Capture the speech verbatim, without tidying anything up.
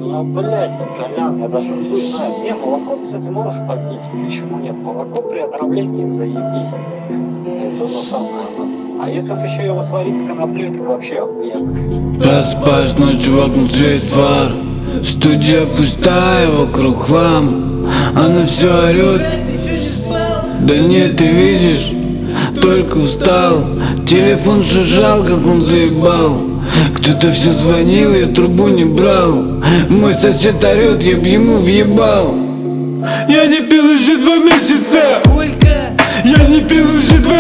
Ну, блядь, Колян, я даже хуй знаю. Не, молоко, кстати, можешь попить. Почему нет? Молоко при отравлении заебись. Это оно самое оно. А если б еще его сварить с коноплей, то вообще охуенно. Просыпаюсь ночью, в окна свет фар. Студия пустая, вокруг хлам. Она все орет. Да нет, ты видишь, только встал. Телефон жужжал, как он заебал. Кто-то все звонил, я трубу не брал. Мой сосед орет, я б ему въебал. Я не пил уже два месяца. Я не пил уже два